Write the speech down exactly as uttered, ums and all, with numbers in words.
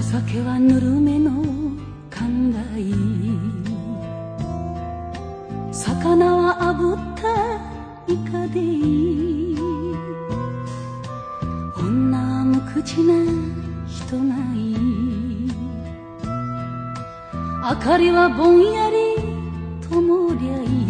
酒はぬるめの寛大、魚は炙ったイカでいい、女は無口な人がいい、明かりはぼんやり灯りゃいい。